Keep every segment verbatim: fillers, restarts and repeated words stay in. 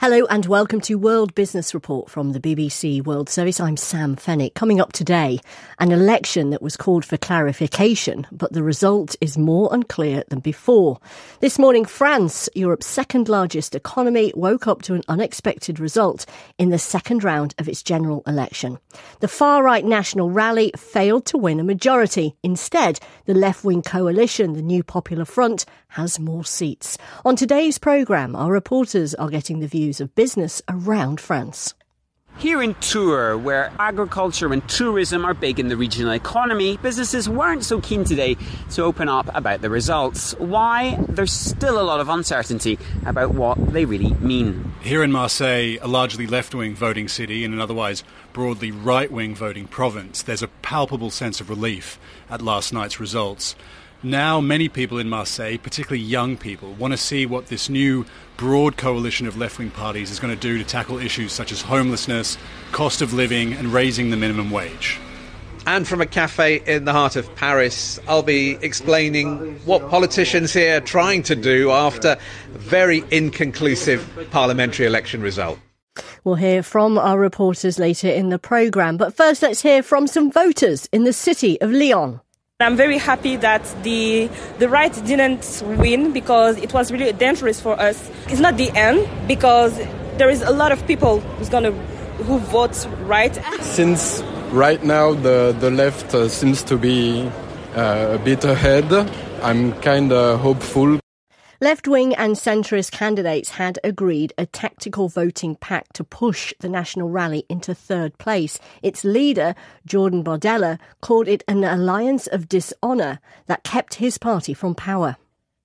Hello and welcome to World Business Report from the B B C World Service. I'm Sam Fennick. Coming up today, an election that was called for clarification, but the result is more unclear than before. This morning, France, Europe's second largest economy, woke up to an unexpected result in the second round of its general election. The far-right National Rally failed to win a majority. Instead, the left-wing coalition, the New Popular Front, has more seats. On today's programme, our reporters are getting the views of business around France. Here in Tours, where agriculture and tourism are big in the regional economy, businesses weren't so keen today to open up about the results. Why? There's still a lot of uncertainty about what they really mean. Here in Marseille, a largely left-wing voting city in an otherwise broadly right-wing voting province, there's a palpable sense of relief at last night's results. Now many people in Marseille, particularly young people, want to see what this new broad coalition of left-wing parties is going to do to tackle issues such as homelessness, cost of living and raising the minimum wage. And from a cafe in the heart of Paris, I'll be explaining what politicians here are trying to do after a very inconclusive parliamentary election result. We'll hear from our reporters later in the programme, but first let's hear from some voters in the city of Lyon. I'm very happy that the the right didn't win because it was really dangerous for us. It's not the end because there is a lot of people who's gonna who vote right. Since right now the the left uh, seems to be uh, a bit ahead, I'm kind of hopeful. Left-wing and centrist candidates had agreed a tactical voting pact to push the National Rally into third place. Its leader, Jordan Bardella, called it an alliance of dishonour that kept his party from power.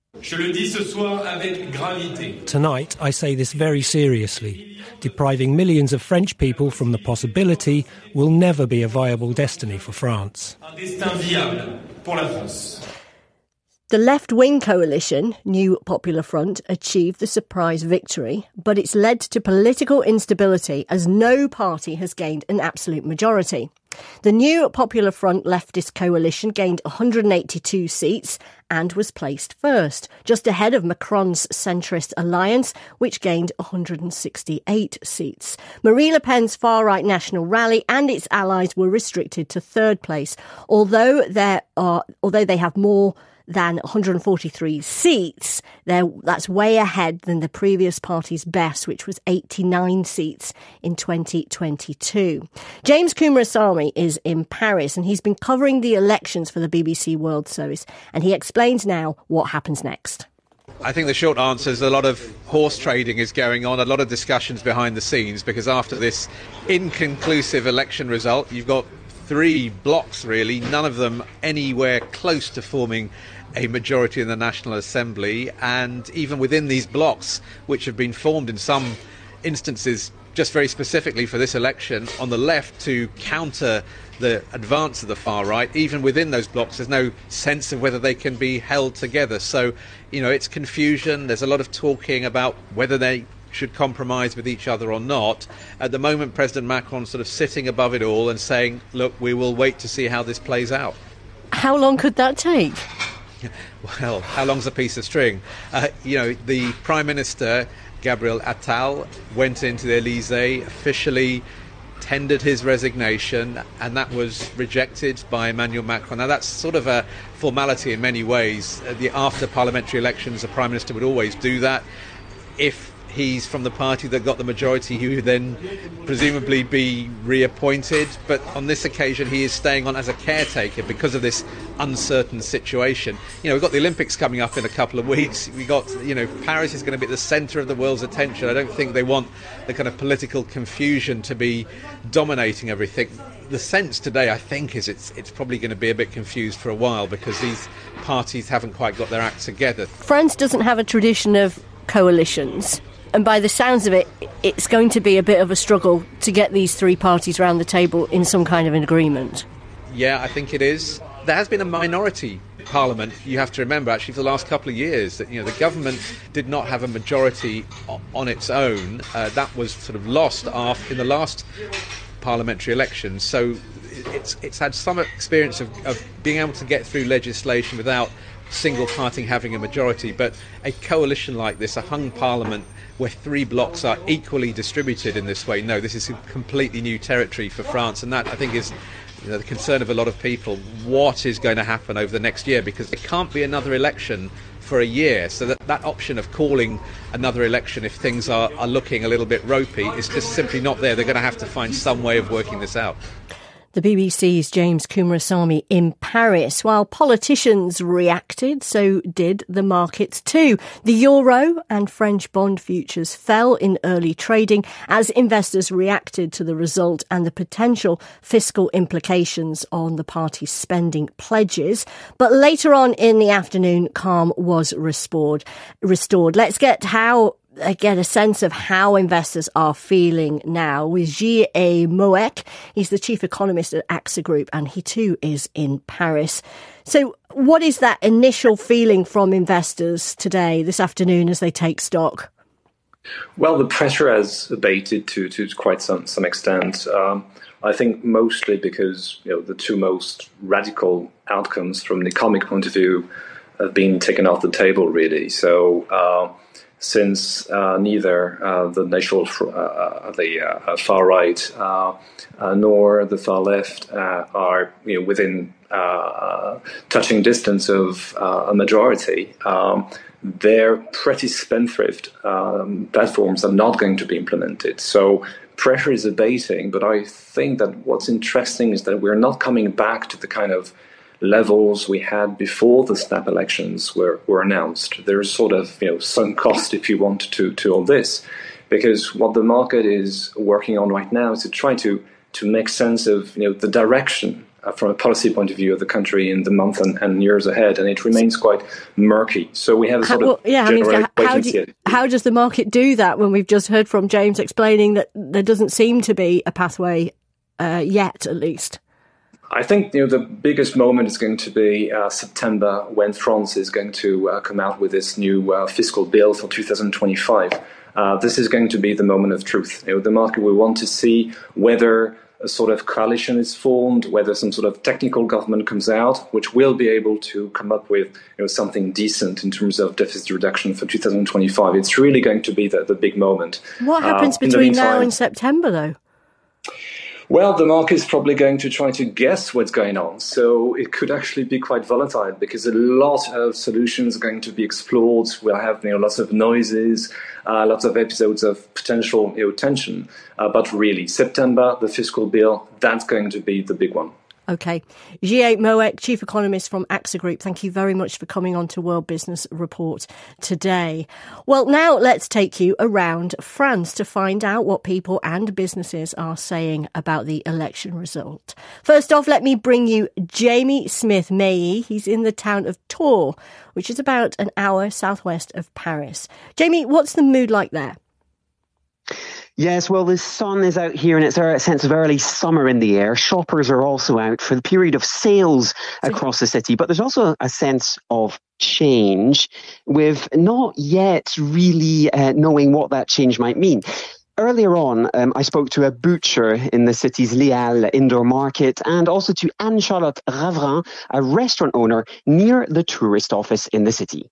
Tonight, I say this very seriously. Depriving millions of French people from the possibility will never be a viable destiny for France. The left-wing coalition, New Popular Front, achieved the surprise victory, but it's led to political instability as no party has gained an absolute majority. The New Popular Front leftist coalition gained one hundred eighty-two seats and was placed first, just ahead of Macron's centrist alliance, which gained one hundred sixty-eight seats. Marine Le Pen's far-right National Rally and its allies were restricted to third place, although there are, although they have more than one hundred forty-three seats. That's way ahead than the previous party's best, which was eighty-nine seats in twenty twenty-two. James Coomarasamy is in Paris and he's been covering the elections for the B B C World Service, and he explains now what happens next. I think the short answer is a lot of horse trading is going on, a lot of discussions behind the scenes, because after this inconclusive election result, you've got three blocks really, none of them anywhere close to forming a majority in the National Assembly, and even within these blocks, which have been formed in some instances just very specifically for this election on the left to counter the advance of the far right, even within those blocks there's no sense of whether they can be held together. So, you know, it's confusion. There's a lot of talking about whether they should compromise with each other or not. At the moment, President Macron's sort of sitting above it all and saying, look, we will wait to see how this plays out. How long could that take? Well, how long's a piece of string? Uh, you know, the Prime Minister, Gabriel Attal, went into the Elysée, officially tendered his resignation, and that was rejected by Emmanuel Macron. Now, that's sort of a formality in many ways. Uh, the, after parliamentary elections, the Prime Minister would always do that. If he's from the party that got the majority, he would then presumably be reappointed. But on this occasion, he is staying on as a caretaker because of this uncertain situation. You know, we've got the Olympics coming up in a couple of weeks. We got, you know, Paris is going to be at the centre of the world's attention. I don't think they want the kind of political confusion to be dominating everything. The sense today, I think, is it's it's probably going to be a bit confused for a while because these parties haven't quite got their act together. France doesn't have a tradition of coalitions. And by the sounds of it, it's going to be a bit of a struggle to get these three parties around the table in some kind of an agreement. Yeah, I think it is. There has been a minority parliament, you have to remember, actually, for the last couple of years, that, you know, the government did not have a majority on its own. Uh, that was sort of lost after, in the last parliamentary elections. So it's it's had some experience of, of being able to get through legislation without single party having a majority, but a coalition like this, a hung parliament where three blocs are equally distributed in this way, no, this is completely new territory for France, and that, I think, is you know, the concern of a lot of people. What is going to happen over the next year? Because there can't be another election for a year, so that, that option of calling another election if things are, are looking a little bit ropey is just simply not there. They're going to have to find some way of working this out. The B B C's James Coomarasamy in Paris. While politicians reacted, so did the markets too. The euro and French bond futures fell in early trading as investors reacted to the result and the potential fiscal implications on the party's spending pledges. But later on in the afternoon, calm was restored. Restored. Let's get how I get a sense of how investors are feeling now with Gilles Moec. He's the chief economist at AXA Group, and he too is in Paris. So what is that initial feeling from investors today, this afternoon, as they take stock? Well, the pressure has abated to, to quite some, some extent. Um, I think mostly because you know the two most radical outcomes from an economic point of view have been taken off the table, really. So uh, since uh, neither uh, the national, uh, the uh, far right, uh, uh, nor the far left uh, are you know, within uh, touching distance of uh, a majority, um, their pretty spendthrift um, platforms are not going to be implemented. So pressure is abating, but I think that what's interesting is that we're not coming back to the kind of levels we had before the snap elections were, were announced. There's sort of you know sunk cost, if you want, to, to all this, because what the market is working on right now is to try to, to make sense of you know the direction uh, from a policy point of view of the country in the months and, and years ahead, and it remains quite murky. So we have a sort how, well, of yeah, I mean, general how, how, do, how does the market do that when we've just heard from James explaining that there doesn't seem to be a pathway uh, yet, at least? I think you know the biggest moment is going to be uh, September, when France is going to uh, come out with this new uh, fiscal bill for two thousand twenty-five. Uh, this is going to be the moment of truth. You know, the market will want to see whether a sort of coalition is formed, whether some sort of technical government comes out, which will be able to come up with you know something decent in terms of deficit reduction for two thousand twenty-five. It's really going to be the, the big moment. What happens uh, between meantime, now and September, though? Well, the market is probably going to try to guess what's going on. So it could actually be quite volatile because a lot of solutions are going to be explored. We'll have you know, lots of noises, uh, lots of episodes of potential you know, tension. Uh, but really, September, the fiscal bill, that's going to be the big one. OK. Gilles Moec, Chief Economist from AXA Group, thank you very much for coming on to World Business Report today. Well, now let's take you around France to find out what people and businesses are saying about the election result. First off, let me bring you Jamie Smith-Mailly. He's in the town of Tours, which is about an hour southwest of Paris. Jamie, what's the mood like there? Yes, well, the sun is out here and it's a sense of early summer in the air. Shoppers are also out for the period of sales across the city, but there's also a sense of change with not yet really uh, knowing what that change might mean. Earlier on, um, I spoke to a butcher in the city's Les Halles indoor market and also to Anne-Charlotte Ravrin, a restaurant owner near the tourist office in the city.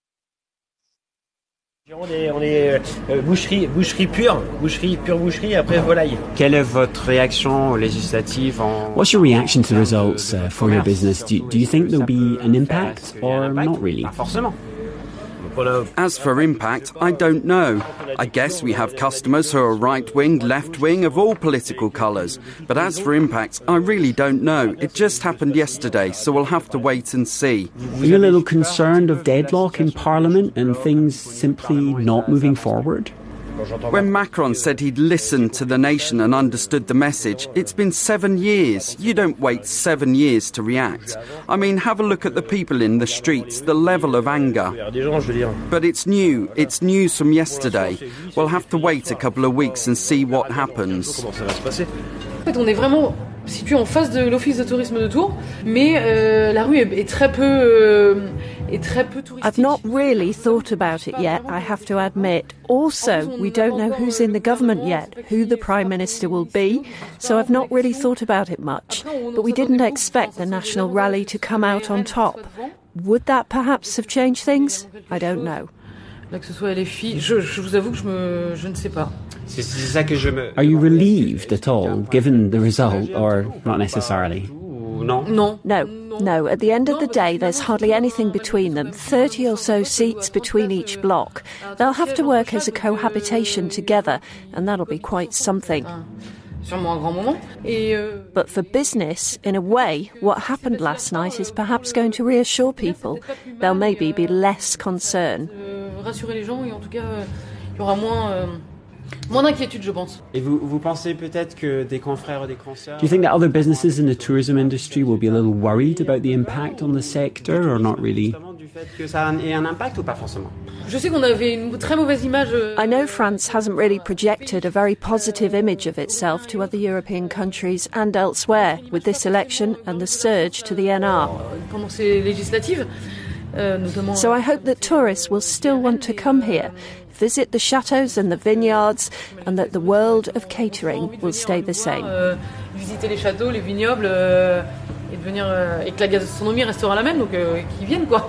On est, on est euh, boucherie, boucherie pure, boucherie, pure boucherie, après volaille. Quelle est votre réaction aux législatives en... What's your reaction to the results uh, for your business? Do, do you think there'll be an impact or not really? Pas forcément. As for impact, I don't know. I guess we have customers who are right-wing, left-wing, of all political colours. But as for impact, I really don't know. It just happened yesterday, so we'll have to wait and see. Are you a little concerned of deadlock in Parliament and things simply not moving forward? When Macron said he'd listened to the nation and understood the message, it's been seven years. You don't wait seven years to react. I mean, have a look at the people in the streets, the level of anger. But it's new. It's news from yesterday. We'll have to wait a couple of weeks and see what happens. On est vraiment situé en face de l'office de tourisme de Tours, mais euh, la rue est, est très peu euh, est très peu touristique. I've not really thought about it yet, I have to admit. Also, we don't know who's in the government yet, who the Prime Minister will be, so I've not really thought about it much. But we didn't expect the National Rally to come out on top. Would that perhaps have changed things? I don't know. Là, que ce soit les filles, je, je vous avoue que je, me, je ne sais pas. Are you relieved at all, given the result, or not necessarily? No. No. No. No. At the end of the day, there's hardly anything between them. thirty or so seats between each block. They'll have to work as a cohabitation together, and that'll be quite something. But for business, in a way, what happened last night is perhaps going to reassure people. There'll maybe be less concern. Rassurer les gens et en tout cas, il y aura moins, euh, moins d'inquiétude, je pense. Et vous, vous pensez peut-être que des confrères ou des consoeurs... Do you think that other businesses in the tourism industry will be a little worried about the impact on the sector, or not really? Du fait que ça ait un impact ou pas forcément? Je sais qu'on avait une très mauvaise image. I know France hasn't really projected a very positive image of itself to other European countries and elsewhere with this election and the surge to the N R. Pendant ces législatives. So I hope that tourists will still want to come here, visit the chateaux and the vineyards, and that the world of catering will stay the same. Visiter les châteaux, les vignobles, et, devenir, et que la gastronomie restera la même, donc qu'ils viennent quoi.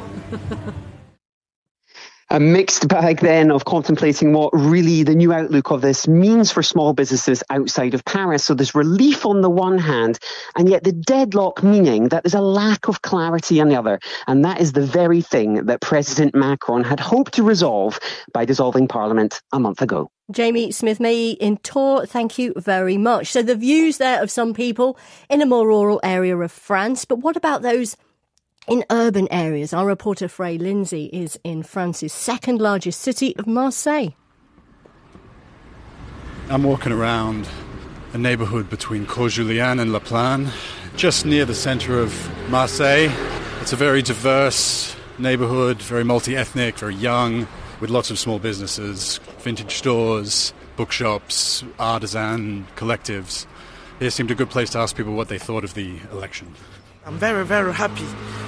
A mixed bag then of contemplating what really the new outlook of this means for small businesses outside of Paris. So there's relief on the one hand, and yet the deadlock meaning that there's a lack of clarity on the other. And that is the very thing that President Macron had hoped to resolve by dissolving Parliament a month ago. Jamie Smith-May in Tours, thank you very much. So the views there of some people in a more rural area of France, but what about those in urban areas? Our reporter Frey Lindsay is in France's second largest city of Marseille. I'm walking around a neighbourhood between Court-Julian and La Plagne, just near the centre of Marseille. It's a very diverse neighbourhood, very multi-ethnic, very young, with lots of small businesses, vintage stores, bookshops, artisan collectives. It seemed a good place to ask people what they thought of the election. I'm very, very happy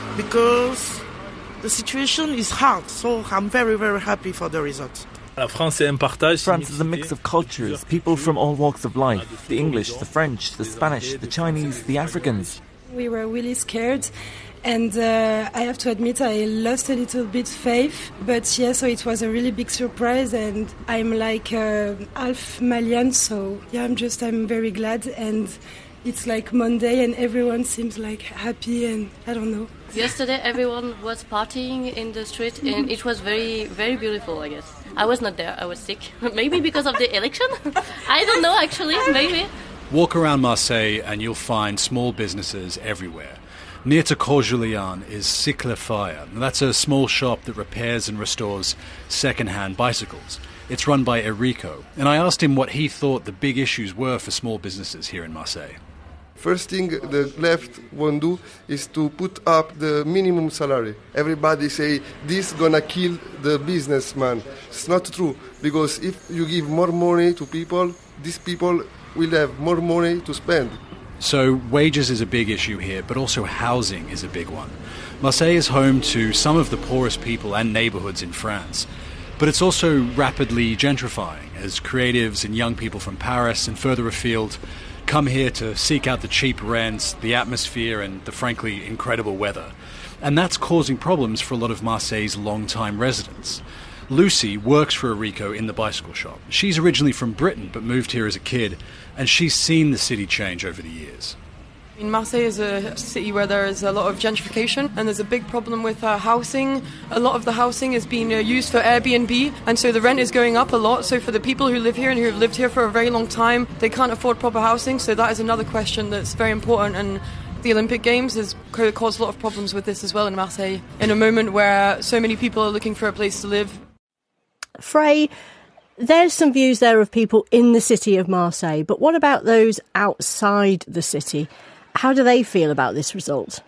because the situation is hard, so I'm very, very happy for the result. France is a mix of cultures, people from all walks of life, the English, the French, the Spanish, the Chinese, the Africans. We were really scared, and uh, I have to admit I lost a little bit faith, but yeah, so it was a really big surprise, and I'm like uh, half Malian, so yeah, I'm just, I'm very glad, and it's like Monday and everyone seems like happy, and I don't know. Yesterday everyone was partying in the street and it was very, very beautiful, I guess. I was not there, I was sick. Maybe because of the election? I don't know actually, maybe. Walk around Marseille and you'll find small businesses everywhere. Near to Court-Julian is Cycle Fire. That's a small shop that repairs and restores second-hand bicycles. It's run by Enrico, and I asked him what he thought the big issues were for small businesses here in Marseille. First thing the left won't do is to put up the minimum salary. Everybody say this gonna kill the businessman. It's not true, because if you give more money to people, these people will have more money to spend. So wages is a big issue here, but also housing is a big one. Marseille is home to some of the poorest people and neighbourhoods in France. But it's also rapidly gentrifying as creatives and young people from Paris and further afield come here to seek out the cheap rents, the atmosphere and the frankly incredible weather. And that's causing problems for a lot of Marseille's long-time residents. Lucy works for Enrico in the bicycle shop. She's originally from Britain but moved here as a kid, and she's seen the city change over the years. In Marseille is a city where there is a lot of gentrification and there's a big problem with uh, housing. A lot of the housing is being uh, used for Airbnb, and so the rent is going up a lot. So for the people who live here and who have lived here for a very long time, they can't afford proper housing. So that is another question that's very important, and the Olympic Games has caused a lot of problems with this as well in Marseille, in a moment where so many people are looking for a place to live. Frey, there's some views there of people in the city of Marseille, but what about those outside the city? How do they feel about this result?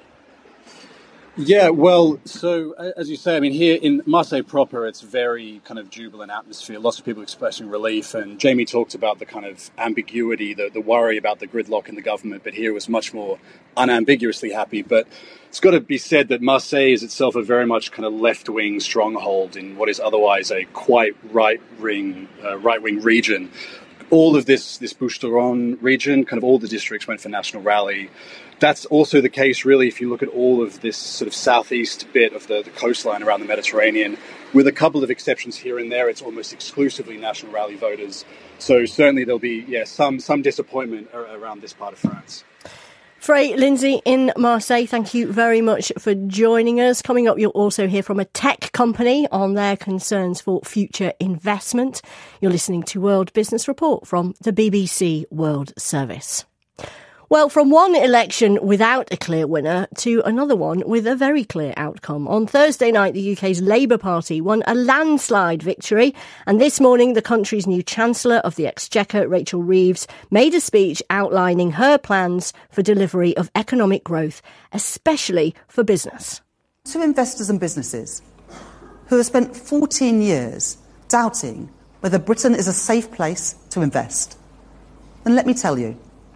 Yeah, well, so as you say, I mean, here in Marseille proper, it's very kind of jubilant atmosphere. Lots of people expressing relief. And Jamie talked about the kind of ambiguity, the, the worry about the gridlock in the government. But here was much more unambiguously happy. But it's got to be said that Marseille is itself a very much kind of left-wing stronghold in what is otherwise a quite right-wing uh, right-wing region. All of this, this Bouches-du-Rhône region, kind of all the districts went for National Rally. That's also the case, really, if you look at all of this sort of southeast bit of the, the coastline around the Mediterranean. With a couple of exceptions here and there, it's almost exclusively National Rally voters. So certainly there'll be, yeah, some some disappointment around this part of France. Frey Lindsay in Marseille, thank you very much for joining us. Coming up, you'll also hear from a tech company on their concerns for future investment. You're listening to World Business Report from the B B C World Service. Well, from one election without a clear winner to another one with a very clear outcome. On Thursday night, the U K's Labour Party won a landslide victory. And this morning, the country's new Chancellor of the Exchequer, Rachel Reeves, made a speech outlining her plans for delivery of economic growth, especially for business. To investors and businesses who have spent fourteen years doubting whether Britain is a safe place to invest, then let me tell you,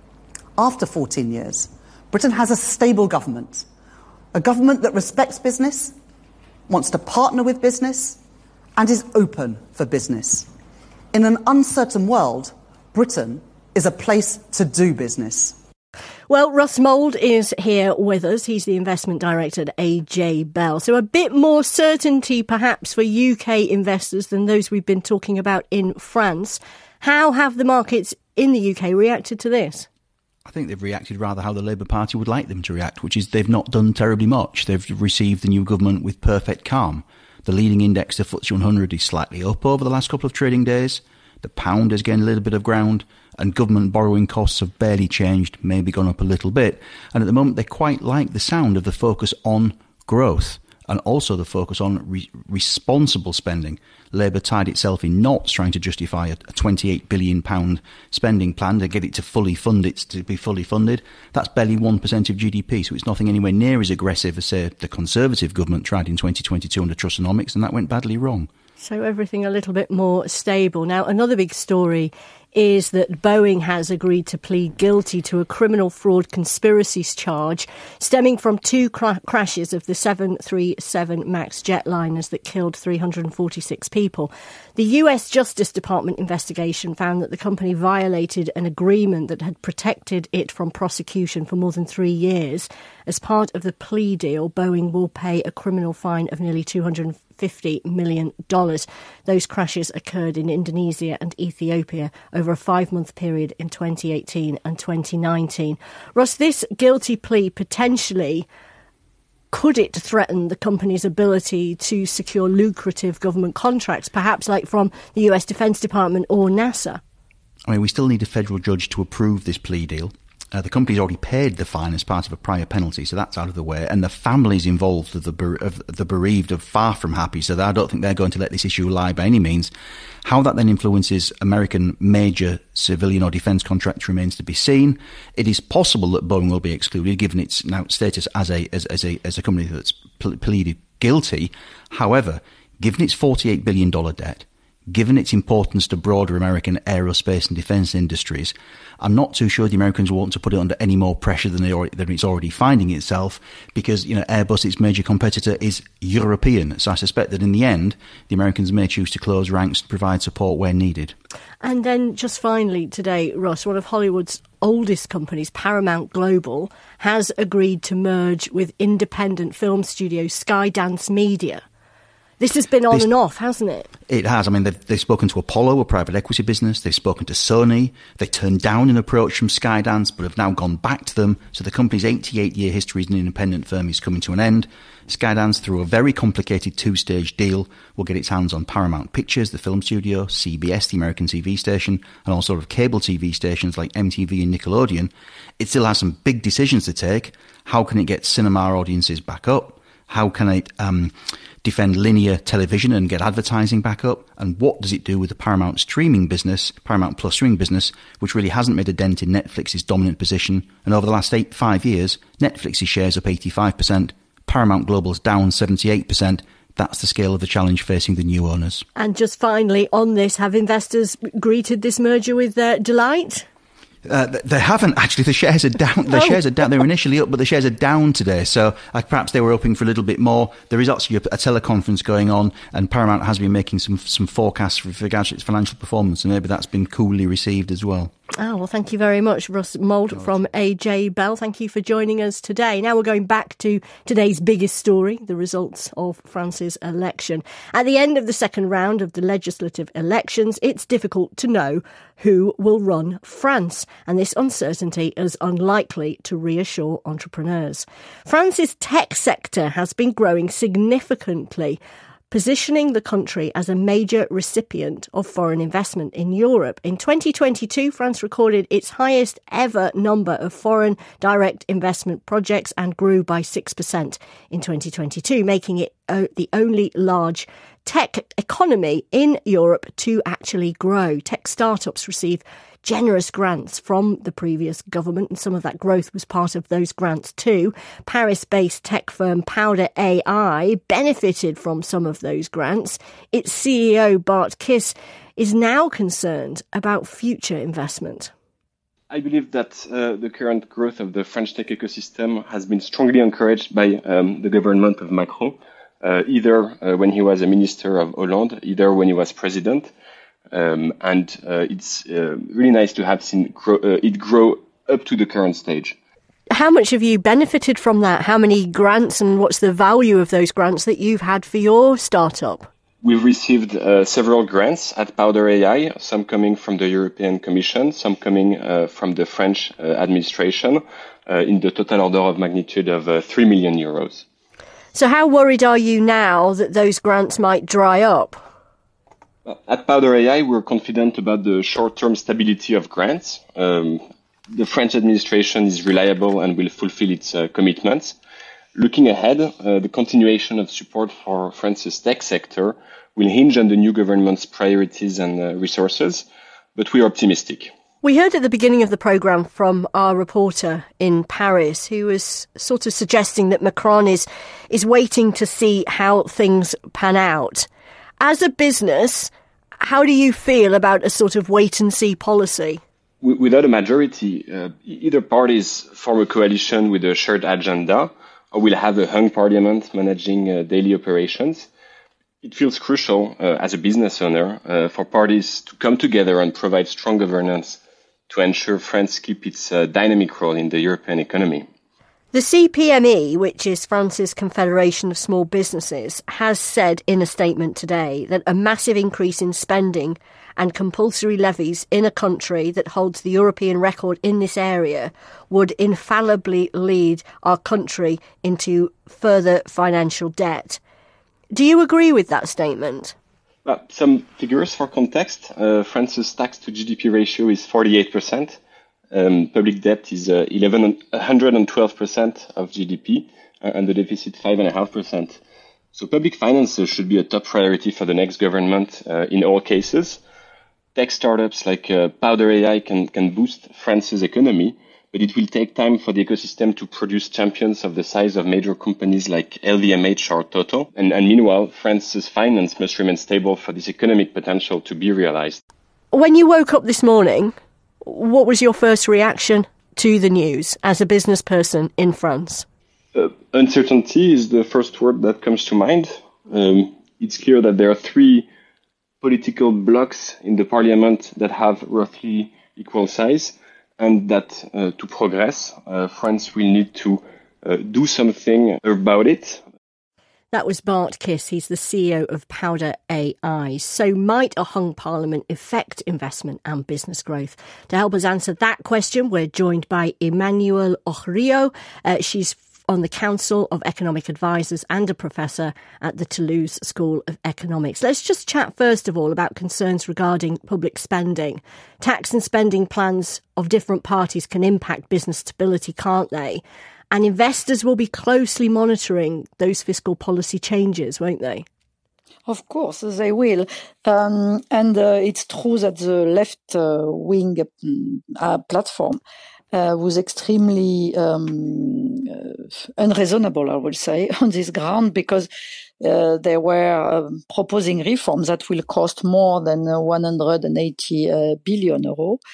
after fourteen years, Britain has a stable government, a government that respects business, wants to partner with business, and is open for business. In an uncertain world, Britain is a place to do business. Well, Russ Mould is here with us. He's the investment director at A J Bell. So a bit more certainty perhaps for U K investors than those we've been talking about in France. How have the markets in the U K reacted to this? I think they've reacted rather how the Labour Party would like them to react, which is they've not done terribly much. They've received the new government with perfect calm. The leading index, the F T S E one hundred, is slightly up over the last couple of trading days. The pound has gained a little bit of ground, and government borrowing costs have barely changed, maybe gone up a little bit. And at the moment, they quite like the sound of the focus on growth and also the focus on re- responsible spending. Labour tied itself in knots trying to justify a, a twenty-eight billion pounds spending plan to get it to fully fund it, to be fully funded. That's barely one percent of G D P, so it's nothing anywhere near as aggressive as, say, the Conservative government tried in twenty twenty-two under Trussonomics, and that went badly wrong. So everything a little bit more stable. Now, another big story is that Boeing has agreed to plead guilty to a criminal fraud conspiracies charge stemming from two cra- crashes of the seven thirty-seven MAX jetliners that killed three hundred forty-six people. The U S Justice Department investigation found that the company violated an agreement that had protected it from prosecution for more than three years. As part of the plea deal, Boeing will pay a criminal fine of nearly two hundred fifty million dollars. Those crashes occurred in Indonesia and Ethiopia over a five-month period in twenty eighteen and twenty nineteen. Ross, this guilty plea potentially, could it threaten the company's ability to secure lucrative government contracts, perhaps like from the U S Defence Department or NASA? I mean, we still need a federal judge to approve this plea deal. Uh, the company's already paid the fine as part of a prior penalty, so that's out of the way. And the families involved of the, bere- of the bereaved are far from happy, so I don't think they're going to let this issue lie by any means. How that then influences American major civilian or defence contracts remains to be seen. It is possible that Boeing will be excluded, given its now status as a as, as a as a company that's ple- pleaded guilty. However, given its forty-eight billion dollars debt, given its importance to broader American aerospace and defence industries, I'm not too sure the Americans want to put it under any more pressure than, they already, than it's already finding itself, because, you know, Airbus, its major competitor, is European. So I suspect that in the end, the Americans may choose to close ranks and provide support where needed. And then just finally today, Ross, one of Hollywood's oldest companies, Paramount Global, has agreed to merge with independent film studio Skydance Media. This has been on this, and off, hasn't it? It has. I mean, they've, they've spoken to Apollo, a private equity business. They've spoken to Sony. They turned down an approach from Skydance, but have now gone back to them. So the company's eighty-eight year history as an independent firm is coming to an end. Skydance, through a very complicated two-stage deal, will get its hands on Paramount Pictures, the film studio, C B S, the American T V station, and all sort of cable T V stations like M T V and Nickelodeon. It still has some big decisions to take. How can it get cinema audiences back up? How can it um, defend linear television and get advertising back up? And what does it do with the Paramount streaming business, Paramount Plus streaming business, which really hasn't made a dent in Netflix's dominant position? And over the last eight, five years, Netflix's shares up eighty-five percent, Paramount Global's down seventy-eight percent. That's the scale of the challenge facing the new owners. And just finally on this, have investors greeted this merger with uh, delight? Uh, they haven't actually. The shares are down. The oh. shares are down. They were initially up, but the shares are down today. So uh, perhaps they were hoping for a little bit more. There is actually a, a teleconference going on, and Paramount has been making some some forecasts with regards to its financial performance, and maybe that's been coolly received as well. Oh, well, thank you very much, Russ Mould from A J Bell. Thank you for joining us today. Now we're going back to today's biggest story, the results of France's election. At the end of the second round of the legislative elections, it's difficult to know who will run France, and this uncertainty is unlikely to reassure entrepreneurs. France's tech sector has been growing significantly, positioning the country as a major recipient of foreign investment in Europe. In twenty twenty-two, France recorded its highest ever number of foreign direct investment projects and grew by six percent in twenty twenty-two, making it uh, the only large tech economy in Europe to actually grow. Tech startups receive generous grants from the previous government, and some of that growth was part of those grants too. Paris-based tech firm Powder A I benefited from some of those grants. Its C E O, Bart Kiss, is now concerned about future investment. I believe that uh, the current growth of the French tech ecosystem has been strongly encouraged by um, the government of Macron, uh, either uh, when he was a minister of Hollande, either when he was president. Um, and uh, it's uh, really nice to have seen grow, uh, it grow up to the current stage. How much have you benefited from that? How many grants, and what's the value of those grants that you've had for your startup? We've received uh, several grants at Powder A I, some coming from the European Commission, some coming uh, from the French uh, administration, uh, in the total order of magnitude of uh, three million euros. So how worried are you now that those grants might dry up? At Powder A I, we're confident about the short-term stability of grants. Um, the French administration is reliable and will fulfill its uh, commitments. Looking ahead, uh, the continuation of support for France's tech sector will hinge on the new government's priorities and uh, resources, but we are optimistic. We heard at the beginning of the programme from our reporter in Paris, who was sort of suggesting that Macron is, is waiting to see how things pan out. As a business, how do you feel about a sort of wait-and-see policy? Without a majority, uh, either parties form a coalition with a shared agenda, or will have a hung parliament managing uh, daily operations. It feels crucial, uh, as a business owner, uh, for parties to come together and provide strong governance to ensure France keeps its uh, dynamic role in the European economy. The C P M E, which is France's Confederation of Small Businesses, has said in a statement today that a massive increase in spending and compulsory levies in a country that holds the European record in this area would infallibly lead our country into further financial debt. Do you agree with that statement? Uh, some figures for context. Uh, France's tax to G D P ratio is forty-eight percent. Um, public debt is uh, one hundred twelve percent of G D P, uh, and the deficit five point five percent. So public finances should be a top priority for the next government uh, in all cases. Tech startups like uh, Powder A I can, can boost France's economy, but it will take time for the ecosystem to produce champions of the size of major companies like L V M H or Total. And, and meanwhile, France's finance must remain stable for this economic potential to be realized. When you woke up this morning, what was your first reaction to the news as a business person in France? Uh, uncertainty is the first word that comes to mind. Um, it's clear that there are three political blocs in the parliament that have roughly equal size, and that uh, to progress, uh, France will need to uh, do something about it. That was Bart Kiss. He's the C E O of Powder A I. So might a hung parliament affect investment and business growth? To help us answer that question, we're joined by Emmanuelle Ochrio. Uh, she's on the Council of Economic Advisors and a professor at the Toulouse School of Economics. Let's just chat first of all about concerns regarding public spending. Tax and spending plans of different parties can impact business stability, can't they? And investors will be closely monitoring those fiscal policy changes, won't they? Of course, they will. Um, and uh, it's true that the left-wing uh, uh, platform uh, was extremely um, uh, unreasonable, I would say, on this ground, because uh, they were uh, proposing reforms that will cost more than uh, one hundred eighty uh, billion euros.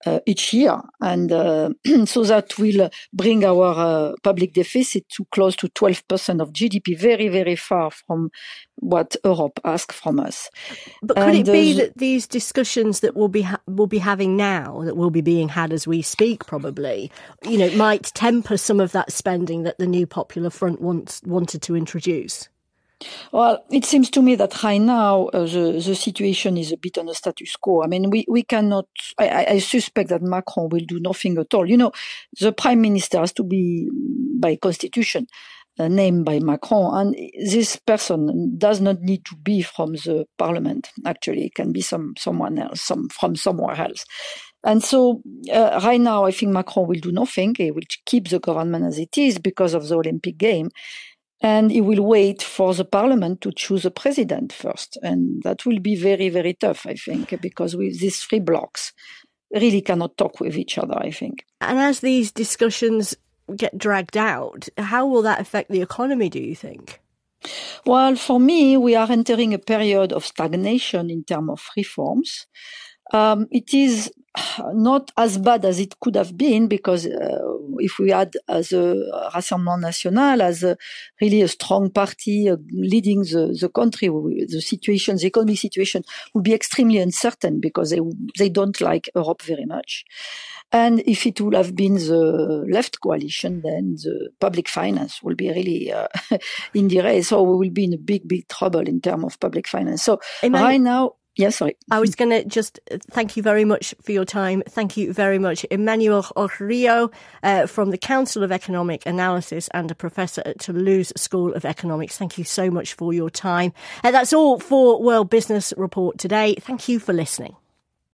uh, each year. And uh, so that will bring our uh, public deficit to close to twelve percent of G D P, very, very far from what Europe asks from us. But could and, it be uh, that these discussions that we'll be ha- we'll be having now, that will be being had as we speak probably, you know, might temper some of that spending that the new Popular Front wants, wanted to introduce? Well, it seems to me that right now uh, the, the situation is a bit on a status quo. I mean, we, we cannot, I, I suspect that Macron will do nothing at all. You know, the prime minister has to be, by constitution, uh, named by Macron, and this person does not need to be from the parliament. Actually, it can be some someone else, some from somewhere else. And so uh, right now, I think Macron will do nothing. He will keep the government as it is because of the Olympic game. And he will wait for the parliament to choose a president first. And that will be very, very tough, I think, because with these three blocks really cannot talk with each other, I think. And as these discussions get dragged out, how will that affect the economy, do you think? Well, for me, we are entering a period of stagnation in terms of reforms. Um, it is not as bad as it could have been, because uh, if we had as a Rassemblement National, as a, really a strong party uh, leading the, the country, the situation, the economic situation would be extremely uncertain because they they don't like Europe very much. And if it would have been the left coalition, then the public finance will be really uh, in the race. So we will be in a big, big trouble in terms of public finance. So Emmanuel, right now, yes, sorry. I was going to just thank you very much for your time. Thank you very much, Emmanuel Ojrio, uh, from the Council of Economic Analysis and a professor at Toulouse School of Economics. Thank you so much for your time. Uh, that's all for World Business Report today. Thank you for listening.